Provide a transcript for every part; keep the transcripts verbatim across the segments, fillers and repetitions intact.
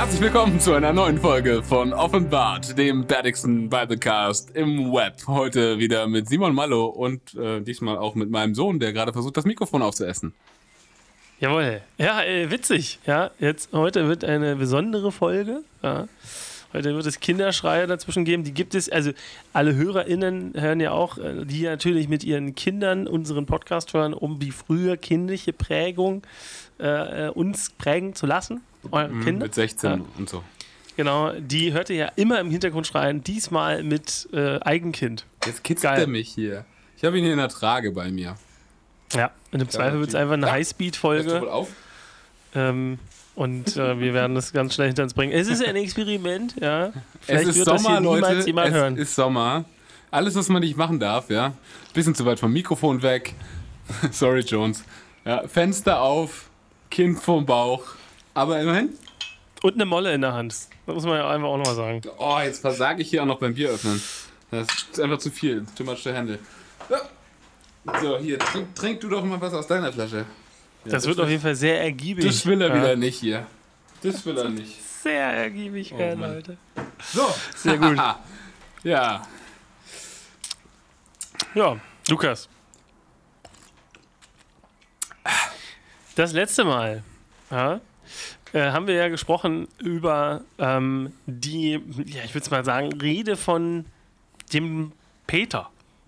Herzlich willkommen zu einer neuen Folge von Offenbart, dem bärtigsten Biblecast im Web. Heute wieder mit Simon Mallo und äh, diesmal auch mit meinem Sohn, der gerade versucht, das Mikrofon aufzuessen. Jawohl. Ja, äh, witzig. Ja, jetzt, heute wird eine besondere Folge. Ja. Heute wird es Kinderschreie dazwischen geben. Die gibt es, also alle HörerInnen hören ja auch, die natürlich mit ihren Kindern unseren Podcast hören, um die früher kindliche Prägung äh, uns prägen zu lassen. Eure Mhm, Kinder. mit sechzehn Ja. und so. Genau, die hört ihr ja immer im Hintergrund schreien, diesmal mit äh, Eigenkind. Jetzt kitzelt Geil. er mich hier. Ich habe ihn hier in der Trage bei mir. Ja, und im Zweifel wird es einfach eine Ja. Highspeed-Folge. Hörst du wohl auf? Ähm, und äh, wir werden das ganz schnell hinter uns bringen. Es ist ein Experiment, ja. Vielleicht Es ist wird das Sommer, hier niemals Leute. jemand Es hören. ist Sommer. Alles, was man nicht machen darf, ja. Bisschen zu weit vom Mikrofon weg. Sorry, Jones. Ja, Fenster auf, Kind vorm Bauch. Aber immerhin. Und eine Molle in der Hand. Das muss man ja einfach auch nochmal sagen. Oh, jetzt versage ich hier auch noch beim Bier öffnen. Das ist einfach zu viel. Too much to handle. So, so hier, trink, trink du doch mal was aus deiner Flasche. Ja, das wird auf jeden Fall sehr ergiebig. Das will er ja. wieder nicht hier. Das will er nicht. Sehr ergiebig Oh, werden, Mann. Leute. So. Sehr gut. Ja. Ja, Lukas. Das letzte Mal ja, äh, haben wir ja gesprochen über ähm, die, ja, ich würde es mal sagen, Rede von dem Peter.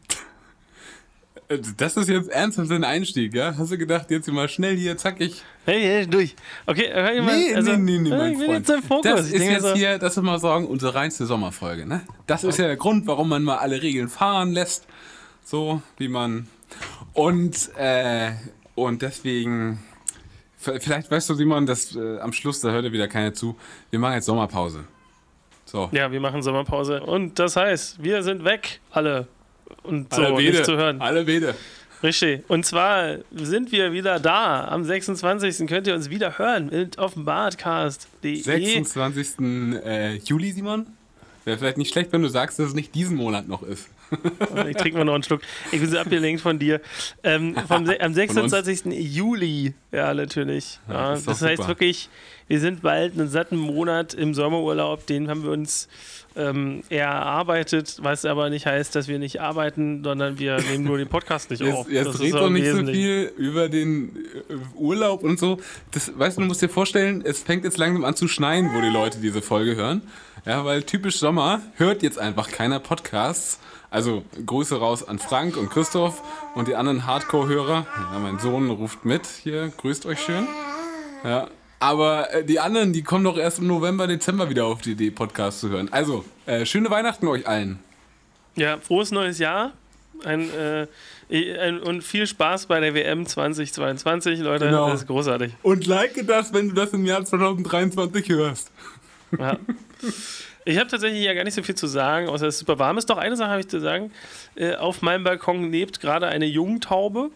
Das ist jetzt ernsthaft ein Einstieg, ja? Hast du gedacht, jetzt mal schnell hier, zack, ich... Hey, hey, durch. Okay, hör ich mal, Nee, also, nee, nee, nee, mein ich bin Freund. jetzt im Fokus. Das Ich ist denke jetzt so, hier, das ist mal sagen, unsere reinste Sommerfolge, ne? Das ist ja der Grund, warum man mal alle Regeln fahren lässt. So, wie man... Und, äh, und deswegen... Vielleicht weißt du, Simon, dass äh, am Schluss, da hört ja wieder keiner zu, wir machen jetzt Sommerpause. So. Ja, wir machen Sommerpause. Und das heißt, wir sind weg, alle. Und so, alle Wede, nicht zu hören. alle Wede. Richtig. Und zwar sind wir wieder da. Am sechsundzwanzigsten könnt ihr uns wieder hören mit offenbartcast punkt de. sechsundzwanzigsten Äh, Juli, Simon? Wäre vielleicht nicht schlecht, wenn du sagst, dass es nicht diesen Monat noch ist. Ich trinke mal noch einen Schluck. Ich bin so abgelenkt von dir. Ähm, vom, Se- am sechsundzwanzigsten Juli, ja, natürlich. Ja, Ja, das ist doch das heißt super. wirklich, wir sind bald einen satten Monat im Sommerurlaub. Den haben wir uns ähm, erarbeitet, was aber nicht heißt, dass wir nicht arbeiten, sondern wir nehmen nur den Podcast nicht auf. Jetzt, jetzt Das red ist doch am nicht so Wesentlichen. viel über den äh, Urlaub und so. Das, weißt du, du musst dir vorstellen, es fängt jetzt langsam an zu schneien, wo die Leute diese Folge hören. Ja, weil typisch Sommer hört jetzt einfach keiner Podcasts. Also Grüße raus an Frank und Christoph und die anderen Hardcore-Hörer. Ja, mein Sohn ruft mit hier, grüßt euch schön. Ja, aber äh, die anderen, die kommen doch erst im November, Dezember wieder auf die Idee, Podcasts zu hören. Also, äh, schöne Weihnachten euch allen. Ja, frohes neues Jahr. Ein, äh, ein, und viel Spaß bei der W M zweitausendzweiundzwanzig, Leute. Genau. Das ist großartig. Und like das, wenn du das im Jahr zwanzig dreiundzwanzig hörst. Ja. Ich habe tatsächlich ja gar nicht so viel zu sagen, außer dass es super warm ist. Doch eine Sache habe ich zu sagen. Äh, auf meinem Balkon lebt gerade eine Jungtaube.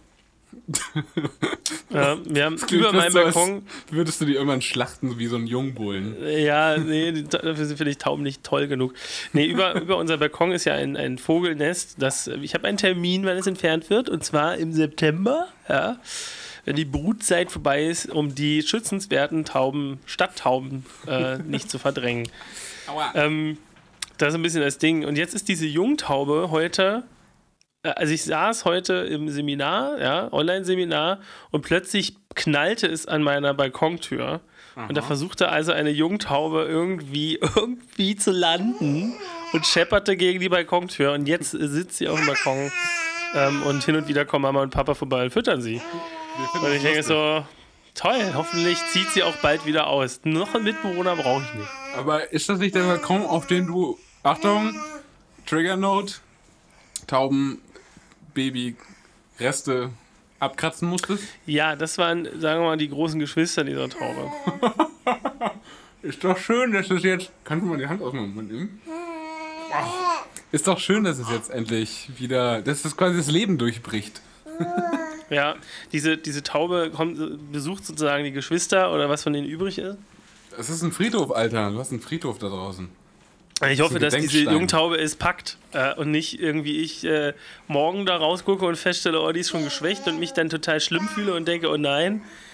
Ja, wir haben Klingt über meinem fast so, als Balkon. würdest du die irgendwann schlachten, so wie so ein Jungbullen. Ja, nee, die- dafür sind vielleicht Tauben nicht toll genug. Nee, über, über unser Balkon ist ja ein, ein Vogelnest. Das, ich habe einen Termin, wann es entfernt wird, und zwar im September, ja, wenn die Brutzeit vorbei ist, um die schützenswerten Tauben, Stadttauben, äh, nicht zu verdrängen. Aua. Ähm, das ist ein bisschen das Ding. Und jetzt ist diese Jungtaube heute, äh, also ich saß heute im Seminar, ja, Online-Seminar, und plötzlich knallte es an meiner Balkontür. Und da versuchte also eine Jungtaube irgendwie, irgendwie zu landen und schepperte gegen die Balkontür. Und jetzt sitzt sie auf dem Balkon ähm, und hin und wieder kommen Mama und Papa vorbei und füttern sie. Und ich denke so, toll, hoffentlich zieht sie auch bald wieder aus. Noch einen Mitbewohner brauche ich nicht. Aber ist das nicht der Balkon, auf den du, Achtung, Trigger Note, Tauben, Baby, Reste abkratzen musstest? Ja, das waren, sagen wir mal, die großen Geschwister dieser Taube. Ist doch schön, dass es jetzt... Kannst du mal die Hand aus dem Mund nehmen? Ach, ist doch schön, dass es jetzt endlich wieder... Dass es quasi das Leben durchbricht. Ja, diese, diese Taube kommt, besucht sozusagen die Geschwister oder was von denen übrig ist. Es ist ein Friedhof, Alter. Du hast einen Friedhof da draußen. Ich hoffe, ein dass diese Gedenkstein. Jungtaube es packt äh, und nicht irgendwie ich äh, morgen da rausgucke und feststelle, oh, die ist schon geschwächt und mich dann total schlimm fühle und denke, oh nein.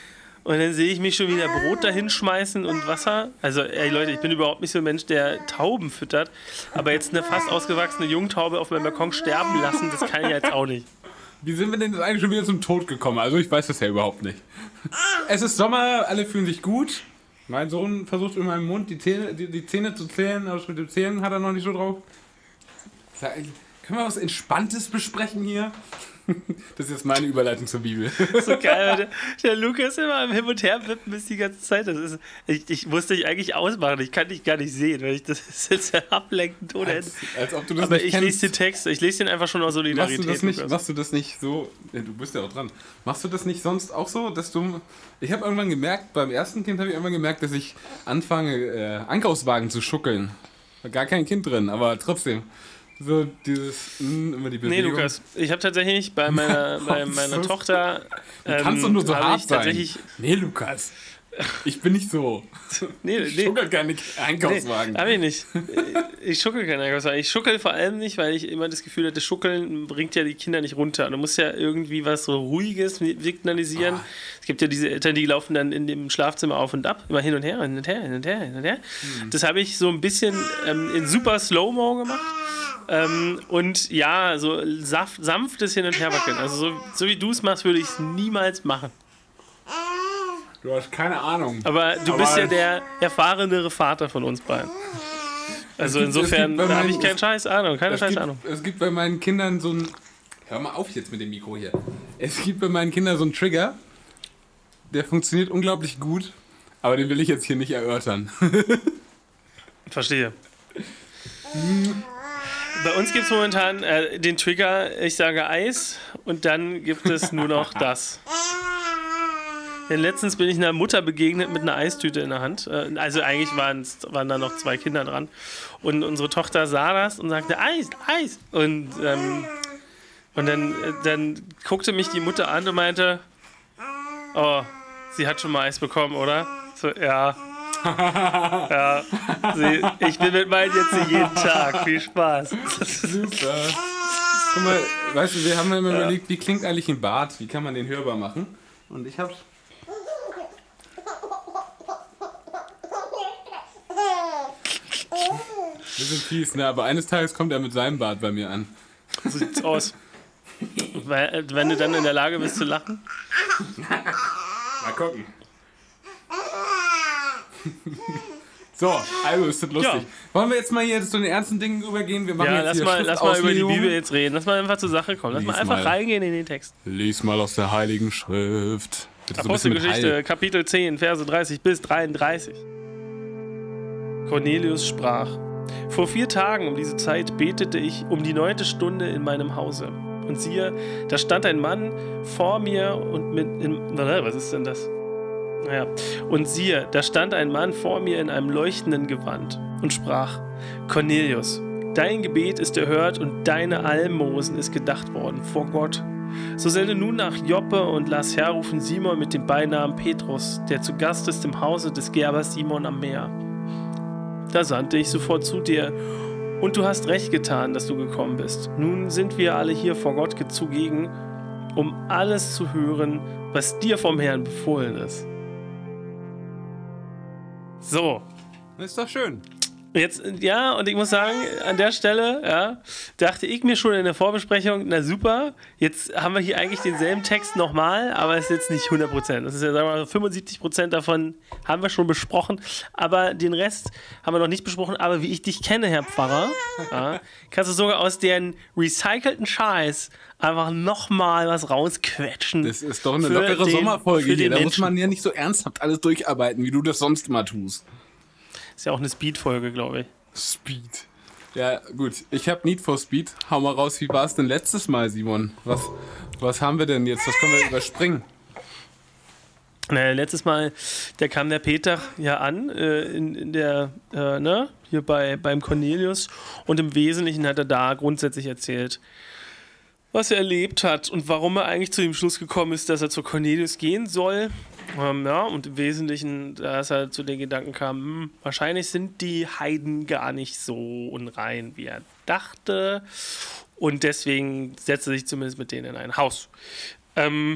Und dann sehe ich mich schon wieder Brot dahin schmeißen und Wasser. Also, ey Leute, ich bin überhaupt nicht so ein Mensch, der Tauben füttert. Aber jetzt eine fast ausgewachsene Jungtaube auf meinem Balkon sterben lassen, das kann ich jetzt auch nicht. Wie sind wir denn jetzt eigentlich schon wieder zum Tod gekommen? Also ich weiß das ja überhaupt nicht. Es ist Sommer, alle fühlen sich gut. Mein Sohn versucht in meinem Mund die Zähne, die, die Zähne zu zählen, aber mit den Zähnen hat er noch nicht so drauf. Können wir was Entspanntes besprechen hier? Das ist jetzt meine Überleitung zur Bibel. So geil, der, der Lukas immer im Hin- und Her-Wippen ist die ganze Zeit. Das ist, ich, ich muss dich eigentlich ausmachen, ich kann dich gar nicht sehen, weil ich das ist jetzt ja ablenkend ohne Ende. Als, als ob du das Aber nicht ich kennst. lese den Text, ich lese den einfach schon aus Solidarität. Machst du das nicht, Lukas. machst du das nicht so, ja, du bist ja auch dran, machst du das nicht sonst auch so, dass du, ich habe irgendwann gemerkt, beim ersten Kind habe ich irgendwann gemerkt, dass ich anfange, äh, Einkaufswagen zu schuckeln. War gar kein Kind drin, aber trotzdem. So dieses, mh, immer die Bewegung. Nee, Lukas, ich habe tatsächlich bei meiner, bei meiner Tochter. Ähm, kannst du nur so hart ich sein. Nee, Lukas. Ich bin nicht so. Nee, ich nee. schuckel keine Einkaufswagen. Nee, hab ich nicht. Ich schuckel keine Einkaufswagen. Ich schuckel vor allem nicht, weil ich immer das Gefühl hatte, Schuckeln bringt ja die Kinder nicht runter. Du musst ja irgendwie was so Ruhiges signalisieren. Ah. Es gibt ja diese Eltern, die laufen dann in dem Schlafzimmer auf und ab, immer hin und her, hin und her, hin und her, hin und her. Hm. Das habe ich so ein bisschen ähm, in super Slow-Mo gemacht. Ähm, und ja, so saft, sanftes Hin- und Herwackeln. Also so, so wie du es machst, würde ich es niemals machen. Du hast keine Ahnung. Aber du Aber bist ja der erfahrenere Vater von uns beiden. Also gibt, insofern habe ich keine scheiß Ahnung, keine scheiß gibt, Ahnung. Es gibt bei meinen Kindern so ein... Hör mal auf jetzt mit dem Mikro hier. Es gibt bei meinen Kindern so einen Trigger, der funktioniert unglaublich gut, aber den will ich jetzt hier nicht erörtern. Verstehe. Bei uns gibt es momentan äh, den Trigger, ich sage Eis und dann gibt es nur noch das. Denn letztens bin ich einer Mutter begegnet mit einer Eistüte in der Hand. Äh, also eigentlich waren, waren da noch zwei Kinder dran. Und unsere Tochter sah das und sagte, Eis, Eis. Und, ähm, und dann, äh, dann guckte mich die Mutter an und meinte, oh, sie hat schon mal Eis bekommen, oder? So, ja. Ja, sie, ich bin mit meinen jetzt jeden Tag. Viel Spaß. Super. Guck mal, weißt du, wir haben ja immer ja. überlegt, wie klingt eigentlich ein Bart? Wie kann man den hörbar machen? Und ich hab's. Wir sind fies, ne? Aber eines Tages kommt er mit seinem Bart bei mir an. So sieht's aus. Wenn du dann in der Lage bist zu lachen? Mal gucken. So, also ist das lustig. Ja. Wollen wir jetzt mal hier zu den ernsten Dingen übergehen? Wir machen ja, jetzt lass hier mal, lass mal über die Bibel jetzt reden. Lass mal einfach zur Sache kommen. Lass Lies mal einfach mal. reingehen in den Text. Lies mal aus der Heiligen Schrift. Bitte Apostelgeschichte, so Kapitel zehn, Verse dreißig bis dreiunddreißig. Cornelius sprach: Vor vier Tagen um diese Zeit betete ich um die neunte Stunde in meinem Hause. Und siehe, da stand ein Mann vor mir und mit... In, was ist denn das? Naja. Und siehe, da stand ein Mann vor mir in einem leuchtenden Gewand und sprach: Cornelius, dein Gebet ist erhört und deine Almosen ist gedacht worden vor Gott. So sende nun nach Joppe und lass herrufen Simon mit dem Beinamen Petrus, der zu Gast ist im Hause des Gerbers Simon am Meer. Da sandte ich sofort zu dir, und du hast recht getan, dass du gekommen bist. Nun sind wir alle hier vor Gott zugegen, um alles zu hören, was dir vom Herrn befohlen ist. So. Das ist doch schön. Jetzt, ja, und ich muss sagen, an der Stelle, ja, dachte ich mir schon in der Vorbesprechung, na super, jetzt haben wir hier eigentlich denselben Text nochmal, aber es ist jetzt nicht hundert Prozent. Das ist ja, sagen wir mal, fünfundsiebzig Prozent davon haben wir schon besprochen, aber den Rest haben wir noch nicht besprochen. Aber wie ich dich kenne, Herr Pfarrer, ja, kannst du sogar aus den recycelten Scheiß einfach nochmal was rausquetschen. Das ist doch eine lockere den, Sommerfolge hier, da muss man ja nicht so ernsthaft alles durcharbeiten, wie du das sonst immer tust. Ist ja auch eine Speed-Folge, glaube ich. Speed. Ja, gut. Ich habe Need for Speed. Hau mal raus, wie war es denn letztes Mal, Simon? Was, was haben wir denn jetzt? Was können wir überspringen? Naja, letztes Mal, da kam der Peter ja an, äh, in, in der, äh, ne, hier bei, beim Cornelius. Und im Wesentlichen hat er da grundsätzlich erzählt, was er erlebt hat und warum er eigentlich zu dem Schluss gekommen ist, dass er zu Cornelius gehen soll. Ähm, ja, und im Wesentlichen, dass er zu den Gedanken kam, hm, wahrscheinlich sind die Heiden gar nicht so unrein, wie er dachte. Und deswegen setzt er sich zumindest mit denen in ein Haus. Ähm,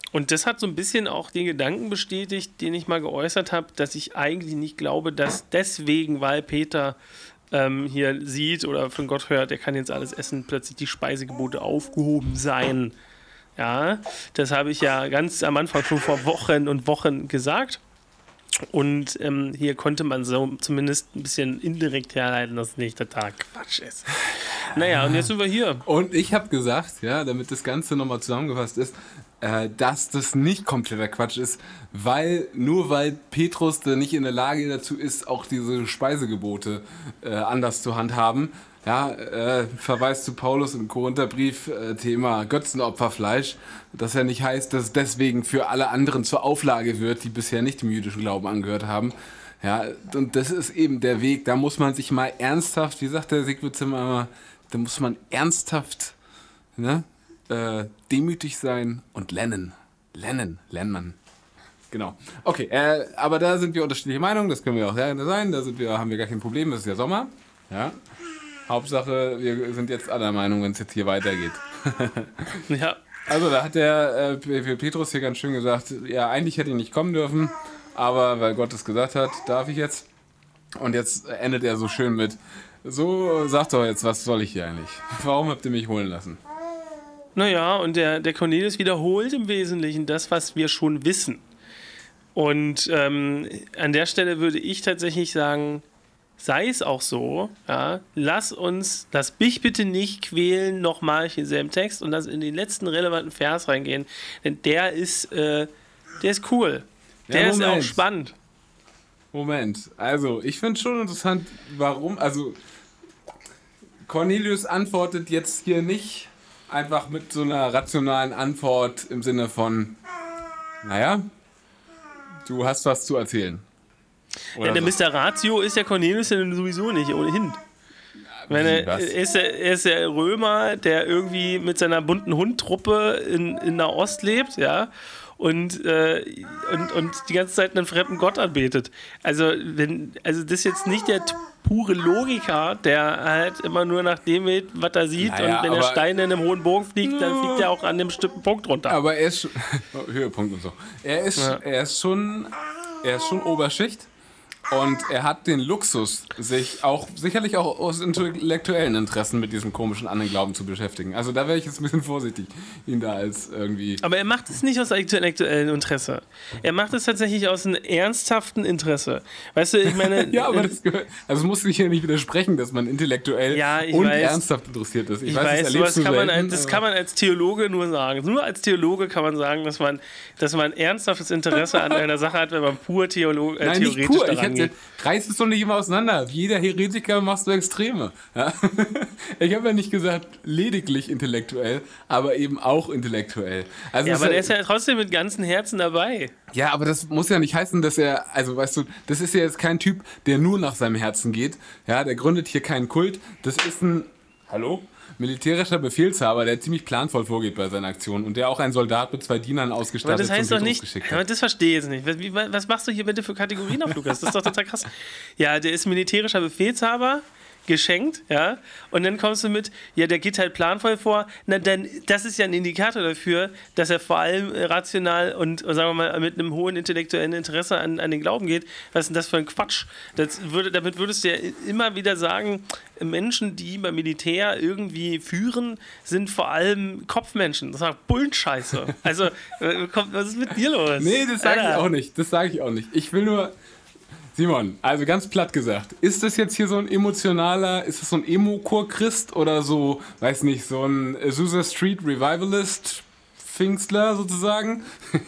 Und das hat so ein bisschen auch den Gedanken bestätigt, den ich mal geäußert habe, dass ich eigentlich nicht glaube, dass deswegen, weil Peter ähm, hier sieht oder von Gott hört, er kann jetzt alles essen, plötzlich die Speisegebote aufgehoben sein. Ja, das habe ich ja ganz am Anfang schon vor Wochen und Wochen gesagt. Und ähm, hier konnte man so zumindest ein bisschen indirekt herleiten, dass nicht der Tag Quatsch ist. Naja, und jetzt sind wir hier. Und ich habe gesagt, ja, damit das Ganze nochmal zusammengefasst ist, äh, dass das nicht kompletter Quatsch ist, weil nur weil Petrus da nicht in der Lage dazu ist, auch diese Speisegebote äh, anders zu handhaben, ja, äh, Verweis zu Paulus im Korintherbrief, äh, Thema Götzenopferfleisch, dass ja nicht heißt, dass es deswegen für alle anderen zur Auflage wird, die bisher nicht dem jüdischen Glauben angehört haben. Ja, und das ist eben der Weg, da muss man sich mal ernsthaft, wie sagt der Sigrid Zimmer immer, da muss man ernsthaft, ne, äh, demütig sein und lernen. Lernen, lernt man. Genau. Okay, äh, aber da sind wir unterschiedliche Meinungen, das können wir auch gerne sein, da sind wir, haben wir gar kein Problem, das ist ja Sommer. Ja. Hauptsache, wir sind jetzt aller Meinung, wenn es jetzt hier weitergeht. Ja. Also da hat der äh, Petrus hier ganz schön gesagt, ja, eigentlich hätte ich nicht kommen dürfen, aber weil Gott es gesagt hat, darf ich jetzt. Und jetzt endet er so schön mit, so, sagt doch jetzt, was soll ich hier eigentlich? Warum habt ihr mich holen lassen? Naja, und der, der Cornelius wiederholt im Wesentlichen das, was wir schon wissen. Und ähm, an der Stelle würde ich tatsächlich sagen, sei es auch so, ja, lass uns, lass mich bitte nicht quälen, nochmal in denselben Text und lass in den letzten relevanten Vers reingehen, denn der ist, äh, der ist cool. Der ja, ist auch spannend. Moment, also ich finde schon interessant, warum, also Cornelius antwortet jetzt hier nicht einfach mit so einer rationalen Antwort im Sinne von, naja, du hast was zu erzählen. Ja, der so. Mister Ratio ist ja Cornelius ja sowieso nicht, ohnehin. Ich meine, er, ist der, er ist der Römer, der irgendwie mit seiner bunten Hundtruppe in, in Nahost lebt, ja, und, äh, und, und die ganze Zeit einen fremden Gott anbetet. Also, wenn, also das ist jetzt nicht der pure Logiker, der halt immer nur nach dem geht, was er sieht, naja, und wenn der Stein in einem hohen Bogen fliegt, dann fliegt er auch an einem bestimmten Punkt runter. Aber er ist Höhepunkt und so. Er ist, ja. er ist schon, er ist schon Oberschicht. Und er hat den Luxus, sich auch sicherlich auch aus intellektuellen Interessen mit diesem komischen anderen Glauben zu beschäftigen. Also da wäre ich jetzt ein bisschen vorsichtig, ihn da als irgendwie... Aber er macht es nicht aus intellektuellem Interesse. Er macht es tatsächlich aus einem ernsthaften Interesse. Weißt du, ich meine... ja, aber das gehört... Also es muss sich ja nicht widersprechen, dass man intellektuell ja, und weiß, ernsthaft interessiert ist. Ich, ich weiß, weiß das, sowas kann man als, das kann man als Theologe nur sagen. Nur als Theologe kann man sagen, dass man, dass man ernsthaftes Interesse an einer Sache hat, wenn man pur Theolo- äh, Nein, theoretisch nicht pur. daran geht. Reiß es doch nicht immer auseinander. Wie jeder Heretiker machst du Extreme. Ja? Ich habe ja nicht gesagt lediglich intellektuell, aber eben auch intellektuell. Also ja, aber der ist ja trotzdem mit ganzem Herzen dabei. Ja, aber das muss ja nicht heißen, dass er, also weißt du, das ist ja jetzt kein Typ, der nur nach seinem Herzen geht. Ja, der gründet hier keinen Kult. Das ist ein, hallo? militärischer Befehlshaber, der ziemlich planvoll vorgeht bei seinen Aktionen und der auch einen Soldat mit zwei Dienern ausgestattet aber das heißt doch nicht, geschickt hat. Aber das verstehe ich jetzt nicht. Wie, was machst du hier bitte für Kategorien auf, Lukas? Das ist doch total krass. Ja, der ist militärischer Befehlshaber, geschenkt, ja, und dann kommst du mit, ja, der geht halt planvoll vor, na dann, das ist ja ein Indikator dafür, dass er vor allem rational und, sagen wir mal, mit einem hohen intellektuellen Interesse an, an den Glauben geht. Was ist denn das für ein Quatsch? Das würde, damit würdest du ja immer wieder sagen, Menschen, die beim Militär irgendwie führen, sind vor allem Kopfmenschen. Das ist Bullscheiße. Also, was ist mit dir los? Nee, das sage ich auch nicht. Das sage ich auch nicht. Ich will nur... Simon, also ganz platt gesagt, ist das jetzt hier so ein emotionaler, ist das so ein Emo-Chor-Christ oder so, weiß nicht, so ein Azusa Street Revivalist Pfingstler sozusagen?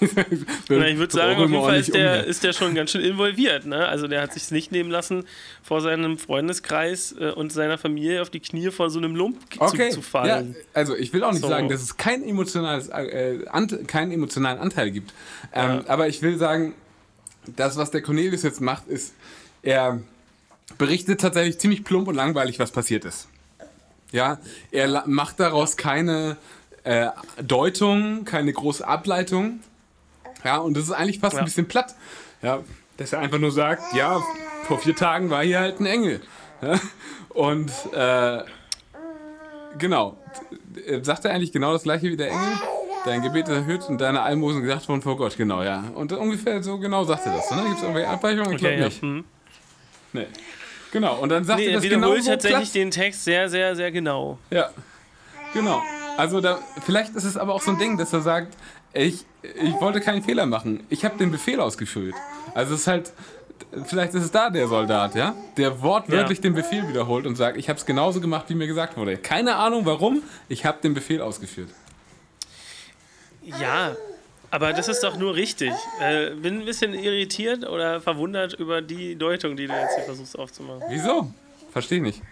Na, ich würde sagen, auf jeden Fall ist der, ist der schon ganz schön involviert, ne? Also der hat sich nicht nehmen lassen, vor seinem Freundeskreis äh, und seiner Familie auf die Knie vor so einem Lump okay. zu, zu fallen. Ja, also ich will auch nicht so. sagen, dass es kein emotionales, äh, ant- keinen emotionalen Anteil gibt, ähm, ja. aber ich will sagen, das, was der Cornelius jetzt macht, ist, er berichtet tatsächlich ziemlich plump und langweilig, was passiert ist. Ja, er la- macht daraus keine äh, Deutung, keine große Ableitung. Ja, und das ist eigentlich fast ja. ein bisschen platt. Ja, dass er einfach nur sagt, ja, vor vier Tagen war hier halt ein Engel. Ja, und äh, genau, sagt er eigentlich genau das gleiche wie der Engel? dein Gebet ist erhöht und deine Almosen gesagt wurden vor Gott. Genau, ja. Und ungefähr so genau sagt er das. Ne? Gibt es irgendwelche Abweichungen? Ich glaube Okay, ja. nicht. Hm. Nee. Genau, und dann sagt Nee, er er das wiederholt genau so tatsächlich platt. den Text sehr, sehr, sehr genau. Ja, genau. Also da, vielleicht ist es aber auch so ein Ding, dass er sagt, ich, ich wollte keinen Fehler machen. Ich habe den Befehl ausgeführt. Also es ist halt, vielleicht ist es da der Soldat, ja, der wortwörtlich Ja. den Befehl wiederholt und sagt, ich habe es genauso gemacht, wie mir gesagt wurde. Keine Ahnung warum, ich habe den Befehl ausgeführt. Ja, aber das ist doch nur richtig. Äh, bin ein bisschen irritiert oder verwundert über die Deutung, die du jetzt hier versuchst aufzumachen. Wieso? Verstehe nicht.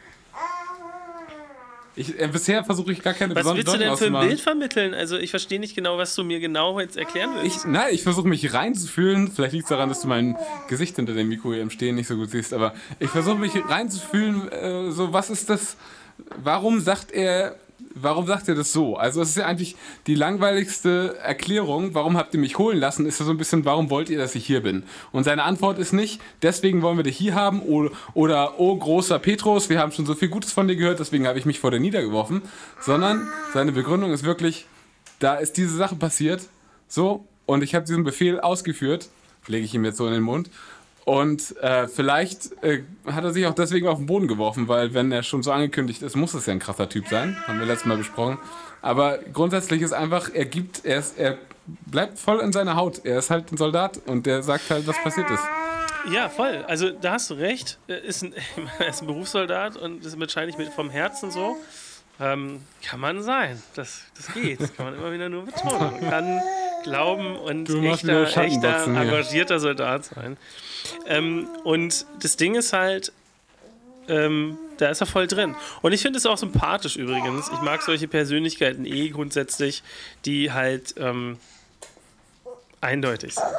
Ich, äh, bisher versuche ich gar keine Was besondere willst du Deutung denn für ein auszumachen. Bild vermitteln? Also ich verstehe nicht genau, was du mir genau jetzt erklären willst. Ich, nein, ich versuche mich reinzufühlen. Vielleicht liegt es daran, dass du mein Gesicht hinter dem Mikro hier im Stehen nicht so gut siehst, aber ich versuche mich reinzufühlen, äh, so was ist das, warum sagt er, warum sagt er das so? Also es ist ja eigentlich die langweiligste Erklärung, warum habt ihr mich holen lassen, ist ja so ein bisschen, warum wollt ihr, dass ich hier bin? Und seine Antwort ist nicht, deswegen wollen wir dich hier haben oder, oder oh großer Petrus, wir haben schon so viel Gutes von dir gehört, deswegen habe ich mich vor dir niedergeworfen, sondern seine Begründung ist wirklich, da ist diese Sache passiert, so, und ich habe diesen Befehl ausgeführt, lege ich ihm jetzt so in den Mund, und äh, vielleicht äh, hat er sich auch deswegen auf den Boden geworfen, weil wenn er schon so angekündigt ist, muss es ja ein krasser Typ sein, haben wir letztes Mal besprochen. Aber grundsätzlich ist einfach, er gibt, er, ist, er bleibt voll in seiner Haut, er ist halt ein Soldat und der sagt halt, was passiert ist. Ja, voll. Also da hast du recht. Er ist ein, er ist ein Berufssoldat und ist wahrscheinlich mit vom Herzen so. Ähm, kann man sein. Das, das geht. Das kann man immer wieder nur betonen. Man kann glauben und Du machst wieder echter, echter Schattenboxen hier. engagierter Soldat sein. Ähm, und das Ding ist halt, ähm, da ist er voll drin. Und ich finde es auch sympathisch übrigens. Ich mag solche Persönlichkeiten eh grundsätzlich, die halt ähm, eindeutig sind.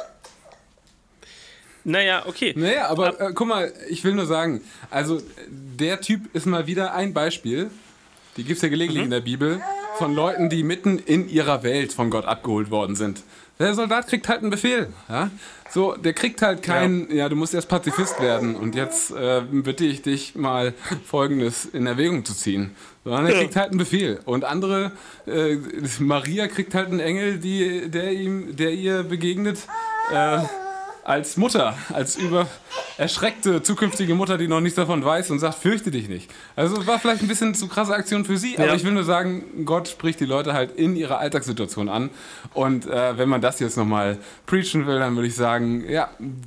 Naja, okay. Naja, aber äh, guck mal, ich will nur sagen, also der Typ ist mal wieder ein Beispiel, die gibt es ja gelegentlich Mhm. in der Bibel, von Leuten, die mitten in ihrer Welt von Gott abgeholt worden sind. Der Soldat kriegt halt einen Befehl. Ja? So, der kriegt halt keinen, ja. ja, du musst erst Pazifist werden und jetzt äh, bitte ich dich mal Folgendes in Erwägung zu ziehen. Sondern er Ja. kriegt halt einen Befehl. Und andere, äh, Maria kriegt halt einen Engel, die, der, ihm, der ihr begegnet, äh, als Mutter, als über erschreckte zukünftige Mutter, die noch nichts davon weiß und sagt, fürchte dich nicht. Also war vielleicht ein bisschen zu krasse Aktion für sie, aber Ja. ich will nur sagen, Gott spricht die Leute halt in ihrer Alltagssituation an. Und äh, wenn man das jetzt nochmal preachen will, dann würde ich sagen, ja,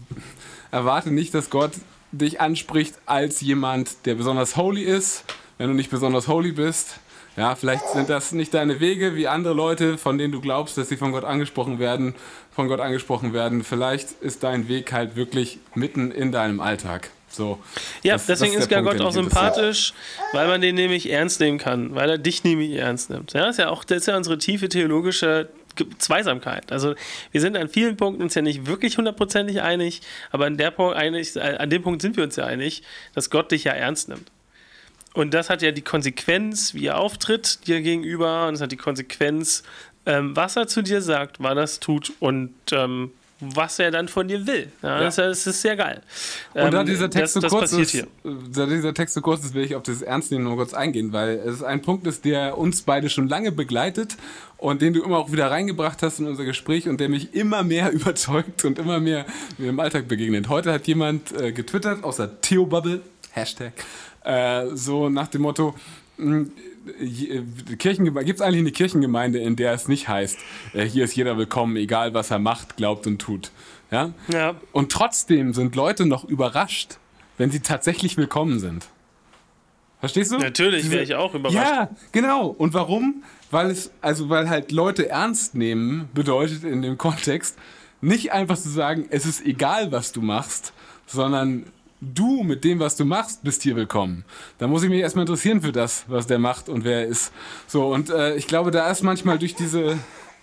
erwarte nicht, dass Gott dich anspricht als jemand, der besonders holy ist, wenn du nicht besonders holy bist. Ja, vielleicht sind das nicht deine Wege wie andere Leute, von denen du glaubst, dass sie von Gott angesprochen werden, von Gott angesprochen werden. Vielleicht ist dein Weg halt wirklich mitten in deinem Alltag. So, Ja, das- deswegen das ist der ja Punkt, Gott der auch mich interessiert. sympathisch, weil man den nämlich ernst nehmen kann, weil er dich nämlich ernst nimmt. Ja, das ist ja auch, das ist ja unsere tiefe theologische Ge- Zweisamkeit. Also wir sind an vielen Punkten uns ja nicht wirklich hundertprozentig einig, aber an, der Punkt einig, äh, an dem Punkt sind wir uns ja einig, dass Gott dich ja ernst nimmt. Und das hat ja die Konsequenz, wie er auftritt dir gegenüber, und es hat die Konsequenz, ähm, was er zu dir sagt, wann er es tut und ähm, was er dann von dir will. Ja, Ja. Das, das ist sehr geil. Und da Ähm, dieser Text das, so das kurz passiert ist, hier. da dieser Text so kurz ist, will ich auf das Ernstnehmen nur kurz eingehen, weil es ein Punkt ist, der uns beide schon lange begleitet und den du immer auch wieder reingebracht hast in unser Gespräch und der mich immer mehr überzeugt und immer mehr mir im Alltag begegnet. Heute hat jemand äh, getwittert, außer Theobubble, Hashtag, äh, so nach dem Motto, mh, Kirchengeme- gibt es eigentlich eine Kirchengemeinde, in der es nicht heißt, äh, hier ist jeder willkommen, egal was er macht, glaubt und tut. Ja? Ja. Und trotzdem sind Leute noch überrascht, wenn sie tatsächlich willkommen sind. Verstehst du? Natürlich Diese- wäre ich auch überrascht. Ja, genau. Und warum? Weil es, also weil halt Leute ernst nehmen bedeutet in dem Kontext, nicht einfach zu sagen, es ist egal, was du machst, sondern du mit dem, was du machst, bist hier willkommen. Da muss ich mich erstmal interessieren für das, was der macht und wer er ist. So, und äh, ich glaube, da ist manchmal durch diese,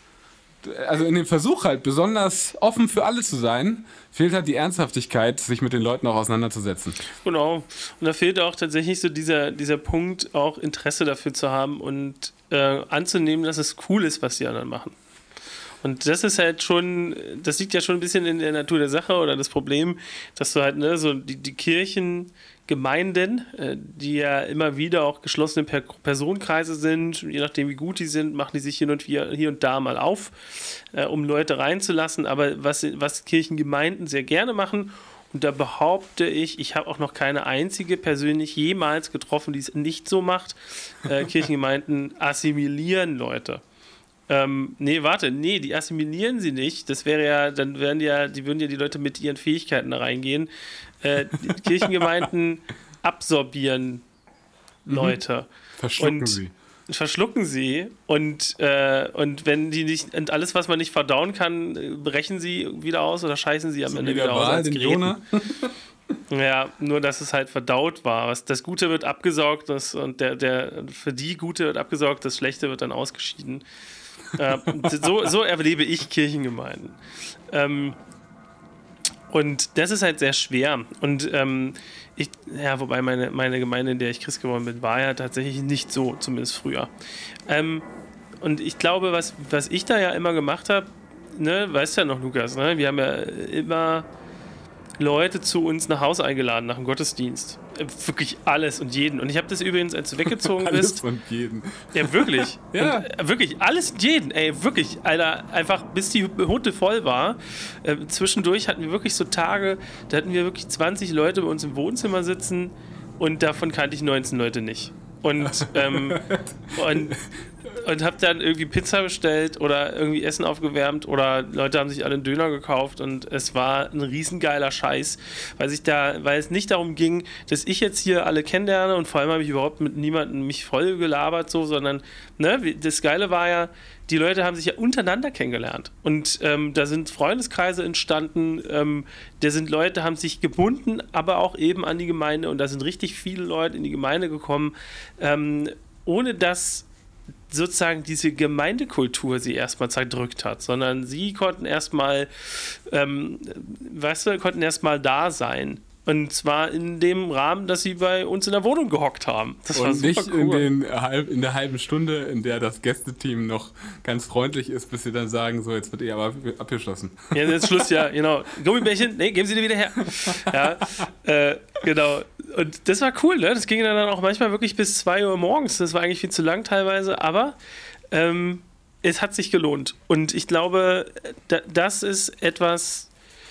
also in dem Versuch halt besonders offen für alle zu sein, fehlt halt die Ernsthaftigkeit, sich mit den Leuten auch auseinanderzusetzen. Genau. Und da fehlt auch tatsächlich so dieser, dieser Punkt, auch Interesse dafür zu haben und äh, anzunehmen, dass es cool ist, was die anderen machen. Und das ist halt schon, das liegt ja schon ein bisschen in der Natur der Sache oder das Problem, dass du halt, ne, so die, die Kirchen Gemeinden, äh, die ja immer wieder auch geschlossene per- Personenkreise sind. Je nachdem, wie gut die sind, machen die sich hier und, hier, hier und da mal auf, äh, um Leute reinzulassen. Aber was, was Kirchengemeinden sehr gerne machen, und da behaupte ich, ich habe auch noch keine einzige persönlich jemals getroffen, die es nicht so macht, äh, Kirchengemeinden assimilieren Leute. Ähm, nee, warte, nee, die assimilieren sie nicht. Das wäre ja, dann wären die ja, die würden ja die Leute mit ihren Fähigkeiten da reingehen. Äh, die Kirchengemeinden absorbieren Leute. Verschlucken und sie. Verschlucken sie und, äh, und wenn die nicht, und alles, was man nicht verdauen kann, brechen sie wieder aus oder scheißen sie am So Ende wie der wieder aus Wal, als den Gräten. Jonah. Ja, nur dass es halt verdaut war. Was, das Gute wird abgesaugt das, und der, der für die Gute wird abgesaugt, das Schlechte wird dann ausgeschieden. Äh, so, so erlebe ich Kirchengemeinden. Ähm, und das ist halt sehr schwer. Und ähm, ich, ja, wobei meine, meine Gemeinde, in der ich Christ geworden bin, war ja tatsächlich nicht so, zumindest früher. Ähm, und ich glaube, was, was ich da ja immer gemacht habe, ne, weißt ja noch, Lukas, ne, wir haben ja immer Leute zu uns nach Hause eingeladen, nach dem Gottesdienst. Wirklich alles und jeden. Und ich habe das übrigens, als du weggezogen Alles bist. und jeden. Ja, wirklich. Ja. Und, äh, wirklich, alles und jeden. Ey, wirklich. Alter, einfach bis die Hunde voll war. Äh, zwischendurch hatten wir wirklich so Tage, da hatten wir wirklich zwanzig Leute bei uns im Wohnzimmer sitzen und davon kannte ich neunzehn Leute nicht. Und, ähm, und, und habe dann irgendwie Pizza bestellt oder irgendwie Essen aufgewärmt oder Leute haben sich alle einen Döner gekauft und es war ein riesengeiler Scheiß, weil sich da, weil es nicht darum ging, dass ich jetzt hier alle kennenlerne und vor allem habe ich überhaupt mit niemandem mich voll gelabert so, sondern ne, das Geile war ja, die Leute haben sich ja untereinander kennengelernt und ähm, da sind Freundeskreise entstanden, ähm, da sind Leute, haben sich gebunden, aber auch eben an die Gemeinde und da sind richtig viele Leute in die Gemeinde gekommen, ähm, ohne dass sozusagen diese Gemeindekultur sie erstmal zerdrückt hat, sondern sie konnten erstmal, ähm, weißt du, konnten erstmal da sein. Und zwar in dem Rahmen, dass sie bei uns in der Wohnung gehockt haben. Das war Und super nicht cool. in, den, halb, in der halben Stunde, in der das Gästeteam noch ganz freundlich ist, bis sie dann sagen, so, jetzt wird eh aber abgeschlossen. Ja, jetzt ist Schluss, ja, genau. Gummibärchen, nee, geben Sie die wieder her. Ja, äh, genau. Und das war cool, ne? Das ging dann auch manchmal wirklich bis zwei Uhr morgens. Das war eigentlich viel zu lang teilweise, aber ähm, es hat sich gelohnt. Und ich glaube, da, das ist etwas,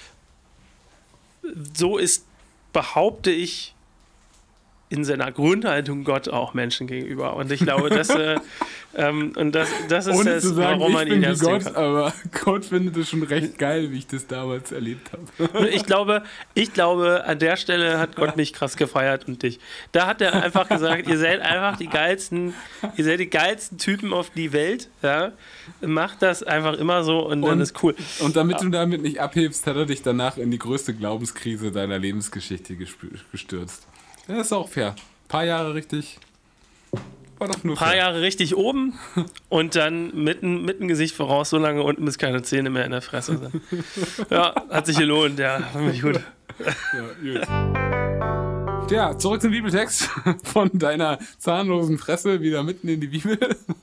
so ist, behaupte ich, in seiner Grundhaltung Gott auch Menschen gegenüber. Und ich glaube, dass, äh, ähm, und das, das ist Ohne das, zu sagen, warum ich man bin ihn wie ernst nehmen Gott, kann. aber Gott findet es schon recht geil, wie ich das damals erlebt habe. Ich glaube, ich glaube, an der Stelle hat Gott mich krass gefeiert und dich. Da hat er einfach gesagt, ihr seid einfach die geilsten, ihr seid die geilsten Typen auf die Welt. Ja? Macht das einfach immer so und, und dann ist cool. Und damit du damit nicht abhebst, hat er dich danach in die größte Glaubenskrise deiner Lebensgeschichte gespü- gestürzt. Das ist auch fair. Ein paar Jahre richtig. War doch nur Ein paar fair. Jahre richtig oben und dann mitten, mitten Gesicht voraus, so lange unten, bis keine Zähne mehr in der Fresse sind. Ja, hat sich gelohnt, ja, fand ich gut. Ja, gut. Ja, zurück zum Bibeltext. Von deiner zahnlosen Fresse wieder mitten in die Bibel.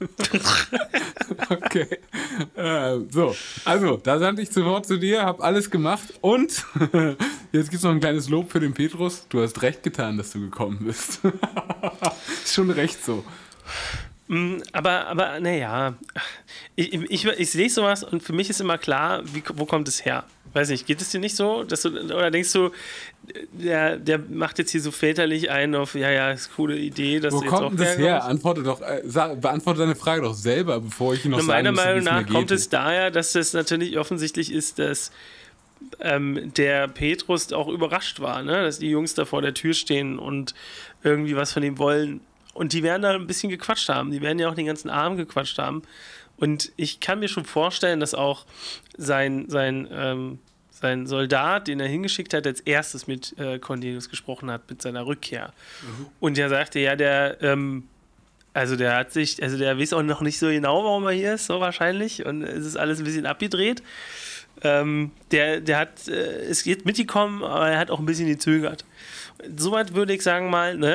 Okay. Äh, so, also, da sandte ich zu Wort zu dir, hab alles gemacht und jetzt gibt's noch ein kleines Lob für den Petrus. Du hast recht getan, dass du gekommen bist. Ist schon recht so. Aber, aber naja, ich, ich, ich lese sowas und für mich ist immer klar, wie, wo kommt es her? Weiß nicht, geht es dir nicht so? Dass du, oder denkst du, der, der macht jetzt hier so väterlich ein auf, ja, ja, ist eine coole Idee, dass Wo du jetzt auch kommt das her? Antworte doch, äh, sag, beantworte deine Frage doch selber, bevor ich noch Na, sagen meiner muss, Meinung wie es nach mir kommt geht. es daher, dass es natürlich offensichtlich ist, dass ähm, der Petrus auch überrascht war, ne? Dass die Jungs da vor der Tür stehen und irgendwie was von ihm wollen. Und die werden da ein bisschen gequatscht haben. Die werden ja auch den ganzen Abend gequatscht haben. Und ich kann mir schon vorstellen, dass auch sein, sein, ähm, sein Soldat, den er hingeschickt hat, als erstes mit äh, Cornelius gesprochen hat, mit seiner Rückkehr. Mhm. Und der sagte, ja, der, ähm, also der hat sich, also der weiß auch noch nicht so genau, warum er hier ist, so wahrscheinlich. Und es ist alles ein bisschen abgedreht. Ähm, der, der hat, äh, es geht mitgekommen, aber er hat auch ein bisschen gezögert. Soweit würde ich sagen mal, ne?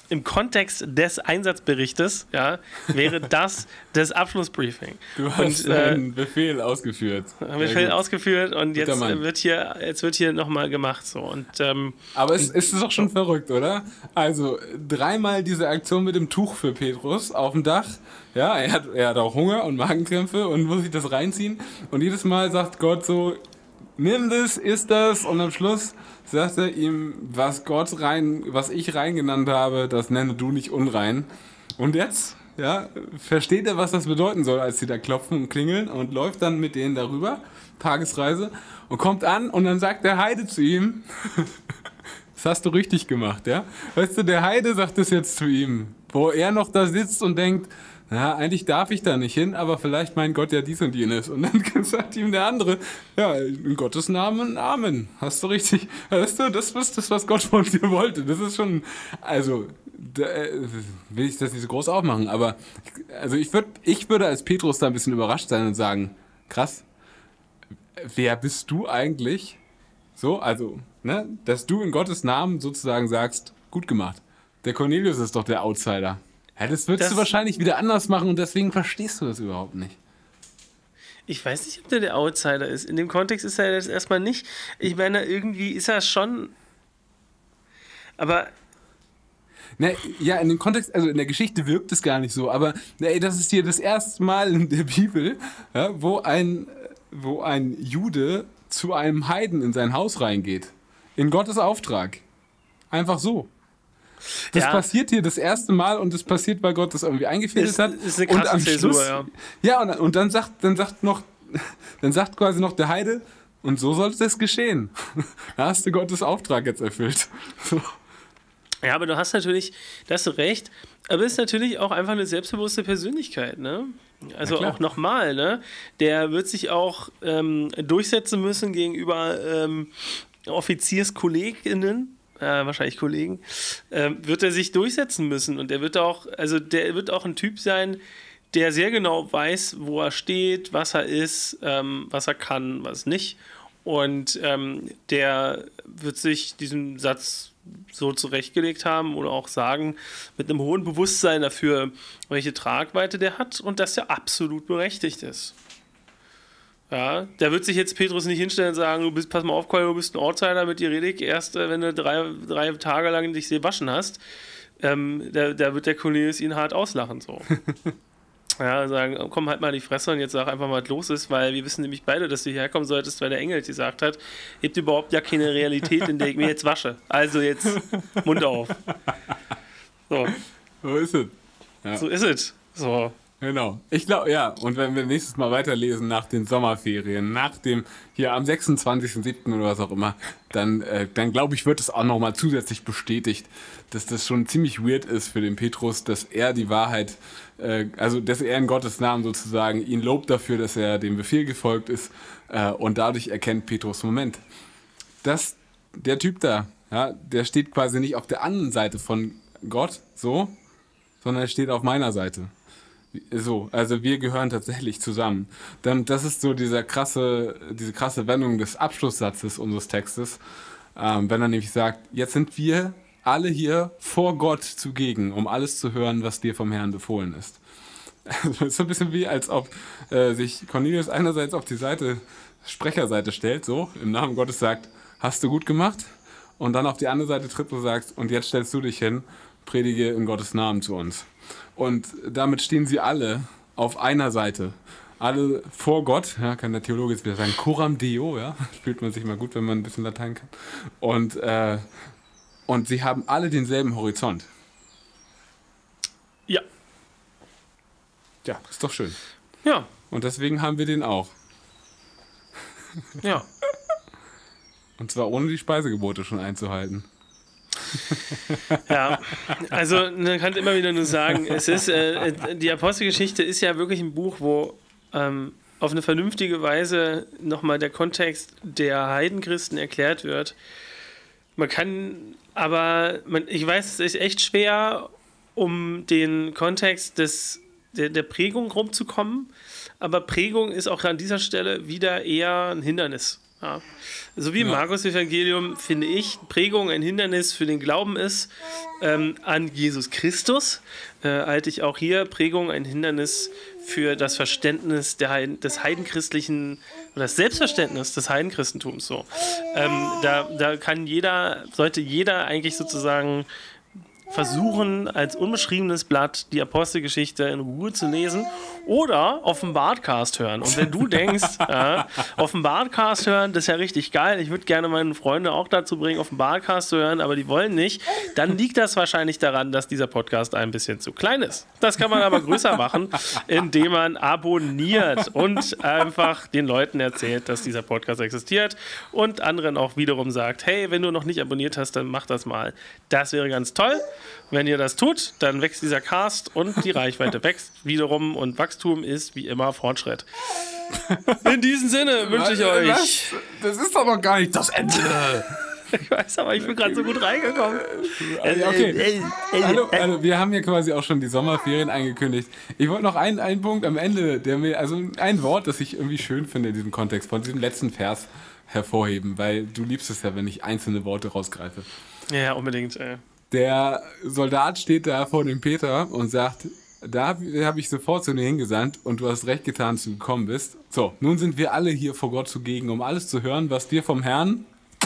im Kontext des Einsatzberichtes, ja, wäre das das Abschlussbriefing. Du hast und, äh, einen Befehl ausgeführt. Befehl ausgeführt und Guter jetzt Mann. wird hier, jetzt wird hier nochmal gemacht. So. Und, ähm, Aber es, es ist doch schon verrückt, oder? Also dreimal diese Aktion mit dem Tuch für Petrus auf dem Dach. Ja, er hat, er hat auch Hunger und Magenkrämpfe und muss sich das reinziehen. Und jedes Mal sagt Gott so, nimm das, isst das. Und am Schluss sagt er ihm, was Gott rein, was ich rein genannt habe, das nenne du nicht unrein. Und jetzt, ja, versteht er, was das bedeuten soll, als sie da klopfen und klingeln und läuft dann mit denen darüber, Tagesreise, und kommt an und dann sagt der Heide zu ihm, das hast du richtig gemacht, ja. Weißt du, der Heide sagt das jetzt zu ihm, wo er noch da sitzt und denkt, na, eigentlich darf ich da nicht hin, aber vielleicht meint Gott ja dies und jenes. Und dann sagt ihm der andere, ja, in Gottes Namen, Amen. Hast du richtig, weißt du, das ist das, was Gott von dir wollte. Das ist schon, also, da, will ich das nicht so groß aufmachen, aber, also ich würde, ich würde als Petrus da ein bisschen überrascht sein und sagen, krass, wer bist du eigentlich? So, also, ne, dass du in Gottes Namen sozusagen sagst, gut gemacht. Der Cornelius ist doch der Outsider. Ja, das würdest das, du wahrscheinlich wieder anders machen und deswegen verstehst du das überhaupt nicht. Ich weiß nicht, ob der der Outsider ist. In dem Kontext ist er das erstmal nicht. Ich meine, irgendwie ist er schon... Aber... Na, ja, in dem Kontext, also in der Geschichte wirkt es gar nicht so, aber na, das ist hier das erste Mal in der Bibel, ja, wo, ein, wo ein Jude zu einem Heiden in sein Haus reingeht. In Gottes Auftrag. Einfach so. Das ja. passiert hier das erste Mal und das passiert, weil Gott das irgendwie eingefädelt ist, hat. Ist eine krasse und am Zäsur, Schluss, ja. Ja, und, und dann sagt, dann sagt noch, dann sagt quasi noch der Heide, und so sollte das geschehen. Da hast du Gottes Auftrag jetzt erfüllt. So. Ja, aber du hast natürlich, da hast du recht, aber es ist natürlich auch einfach eine selbstbewusste Persönlichkeit, ne? Also auch nochmal, ne? Der wird sich auch ähm, durchsetzen müssen gegenüber ähm, OffizierskollegInnen. Äh, wahrscheinlich Kollegen, äh, wird er sich durchsetzen müssen und er wird auch, also der wird auch ein Typ sein, der sehr genau weiß, wo er steht, was er ist, ähm, was er kann, was nicht und ähm, der wird sich diesen Satz so zurechtgelegt haben oder auch sagen, mit einem hohen Bewusstsein dafür, welche Tragweite der hat und dass er absolut berechtigt ist. Ja, da wird sich jetzt Petrus nicht hinstellen und sagen, du bist, pass mal auf, du bist ein Outsider, mit dir rede ich erst, wenn du drei, drei Tage lang dich waschen hast. Ähm, da, da wird der Cornelius ihn hart auslachen. So. Ja, sagen, komm halt mal in die Fresse und jetzt sag einfach mal, was los ist, weil wir wissen nämlich beide, dass du hierher kommen solltest, weil der Engel gesagt hat, gibt überhaupt ja keine Realität, in der ich mir jetzt wasche. Also jetzt Mund auf. So. So ist es. Ja. So ist es. So. Genau. Ich glaube, ja, und wenn wir nächstes Mal weiterlesen nach den Sommerferien, nach dem, hier am sechsundzwanzigsten siebten oder was auch immer, dann, äh, dann glaube ich, wird es auch nochmal zusätzlich bestätigt, dass das schon ziemlich weird ist für den Petrus, dass er die Wahrheit, äh, also dass er in Gottes Namen sozusagen ihn lobt dafür, dass er dem Befehl gefolgt ist äh, und dadurch erkennt Petrus, Moment, dass der Typ da, ja, der steht quasi nicht auf der anderen Seite von Gott, so, sondern er steht auf meiner Seite. So, also wir gehören tatsächlich zusammen. Dann, das ist so dieser krasse, diese krasse Wendung des Abschlusssatzes unseres Textes, ähm, wenn er nämlich sagt, jetzt sind wir alle hier vor Gott zugegen, um alles zu hören, was dir vom Herrn befohlen ist. Also, es ist so ein bisschen wie, als ob äh, sich Cornelius einerseits auf die Seite, Sprecherseite stellt, so, im Namen Gottes sagt, hast du gut gemacht? Und dann auf die andere Seite tritt und sagt, und jetzt stellst du dich hin, predige in Gottes Namen zu uns. Und damit stehen sie alle auf einer Seite. Alle vor Gott, ja, kann der Theologe jetzt wieder sagen, coram Deo, ja, fühlt man sich mal gut, wenn man ein bisschen Latein kann. Und, äh, und sie haben alle denselben Horizont. Ja. Ja, ist doch schön. Ja. Und deswegen haben wir den auch. Ja. Und zwar ohne die Speisegebote schon einzuhalten. Ja, also man kann immer wieder nur sagen, es ist äh, die Apostelgeschichte ist ja wirklich ein Buch, wo ähm, auf eine vernünftige Weise nochmal der Kontext der Heidenchristen erklärt wird. Man kann aber, man, ich weiß, es ist echt schwer, um den Kontext des, der, der Prägung rumzukommen, aber Prägung ist auch an dieser Stelle wieder eher ein Hindernis. Ja. So wie im ja. Markus-Evangelium, finde ich, Prägung ein Hindernis für den Glauben ist ähm, an Jesus Christus, äh, halte ich auch hier Prägung ein Hindernis für das Verständnis der Heiden, des heidenchristlichen, oder das Selbstverständnis des Heidenchristentums. So. Ähm, da, da kann jeder, sollte jeder eigentlich sozusagen versuchen, als unbeschriebenes Blatt die Apostelgeschichte in Ruhe zu lesen oder auf dem Bardcast hören. Und wenn du denkst, ja, auf dem Bardcast hören, das ist ja richtig geil, ich würde gerne meine Freunde auch dazu bringen, auf dem Bardcast zu hören, aber die wollen nicht, dann liegt das wahrscheinlich daran, dass dieser Podcast ein bisschen zu klein ist. Das kann man aber größer machen, indem man abonniert und einfach den Leuten erzählt, dass dieser Podcast existiert und anderen auch wiederum sagt, hey, wenn du noch nicht abonniert hast, dann mach das mal. Das wäre ganz toll. Wenn ihr das tut, dann wächst dieser Cast und die Reichweite wächst wiederum und Wachstum ist wie immer Fortschritt. In diesem Sinne wünsche ich euch... Was? Das ist doch noch gar nicht das Ende. Ich weiß, aber ich bin gerade so gut reingekommen. Okay. Hallo, also wir haben ja quasi auch schon die Sommerferien angekündigt. Ich wollte noch einen, einen Punkt am Ende, der mir, also ein Wort, das ich irgendwie schön finde in diesem Kontext, von diesem letzten Vers hervorheben, weil du liebst es ja, wenn ich einzelne Worte rausgreife. Ja, unbedingt, ey. Der Soldat steht da vor dem Peter und sagt, da habe ich sofort zu dir hingesandt und du hast recht getan, dass du gekommen bist. So, nun sind wir alle hier vor Gott zugegen, um alles zu hören, was dir vom Herrn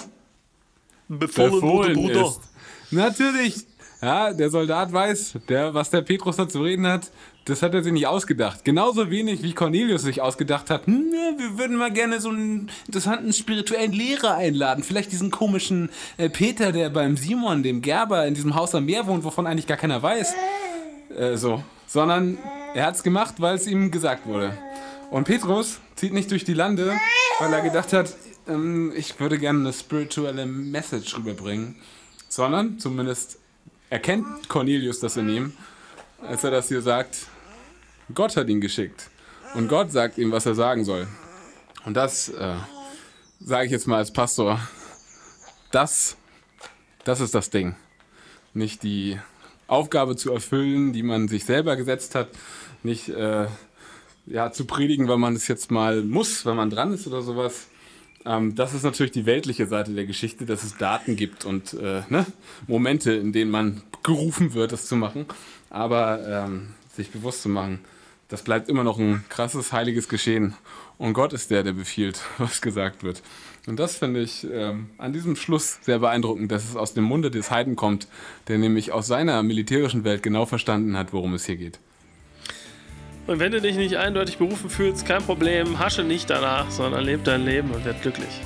befohlen, befohlen wurde, Bruder. Ist. Natürlich. Ja, der Soldat weiß, der, was der Petrus da zu reden hat, das hat er sich nicht ausgedacht. Genauso wenig wie Cornelius sich ausgedacht hat, hm, wir würden mal gerne so einen interessanten spirituellen Lehrer einladen. Vielleicht diesen komischen äh, Peter, der beim Simon, dem Gerber, in diesem Haus am Meer wohnt, wovon eigentlich gar keiner weiß. Äh, so. Sondern er hat es gemacht, weil es ihm gesagt wurde. Und Petrus zieht nicht durch die Lande, weil er gedacht hat, ähm, ich würde gerne eine spirituelle Message rüberbringen. Sondern zumindest erkennt Cornelius das in ihm, als er das hier sagt, Gott hat ihn geschickt. Und Gott sagt ihm, was er sagen soll. Und das, äh, sage ich jetzt mal als Pastor, das, das ist das Ding. Nicht die Aufgabe zu erfüllen, die man sich selber gesetzt hat. Nicht äh, ja, zu predigen, weil man es jetzt mal muss, wenn man dran ist oder sowas. Ähm, das ist natürlich die weltliche Seite der Geschichte, dass es Daten gibt und äh, ne, Momente, in denen man gerufen wird, das zu machen. Aber ähm, sich bewusst zu machen, das bleibt immer noch ein krasses, heiliges Geschehen. Und Gott ist der, der befiehlt, was gesagt wird. Und das finde ich ähm, an diesem Schluss sehr beeindruckend, dass es aus dem Munde des Heiden kommt, der nämlich aus seiner militärischen Welt genau verstanden hat, worum es hier geht. Und wenn du dich nicht eindeutig berufen fühlst, kein Problem, hasche nicht danach, sondern lebe dein Leben und werd glücklich.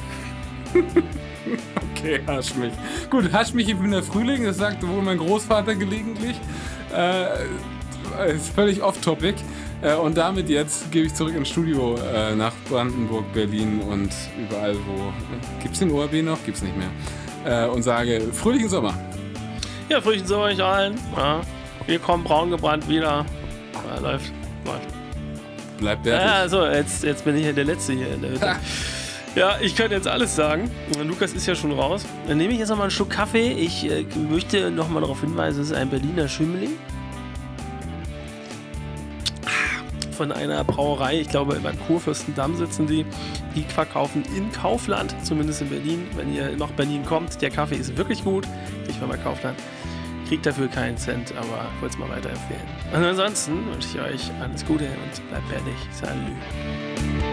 Okay, hasch mich. Gut, hasch mich, ich bin der Frühling, das sagte wohl mein Großvater gelegentlich. Äh, ist völlig off-topic. Äh, und damit jetzt gebe ich zurück ins Studio äh, nach Brandenburg, Berlin und überall, wo... Gibt's den O R B noch? Gibt's nicht mehr. Äh, und sage, fröhlichen Sommer. Ja, fröhlichen Sommer euch allen. Ja, wir kommen braun gebrannt wieder. Ja, läuft. läuft. Bleibt der. Ja, so, jetzt, jetzt bin ich ja der Letzte hier in der Hütte. Ja, ich könnte jetzt alles sagen. Lukas ist ja schon raus. Dann nehme ich jetzt noch mal einen Schluck Kaffee. Ich äh, möchte noch mal darauf hinweisen, es ist ein Berliner Schümmling. Von einer Brauerei, ich glaube beim Kurfürstendamm sitzen die. Die verkaufen in Kaufland, zumindest in Berlin. Wenn ihr nach Berlin kommt, der Kaffee ist wirklich gut. Ich war bei Kaufland. Kriegt dafür keinen Cent, aber ich wollte es mal weiterempfehlen. Und ansonsten wünsche ich euch alles Gute und bleibt fertig. Salü.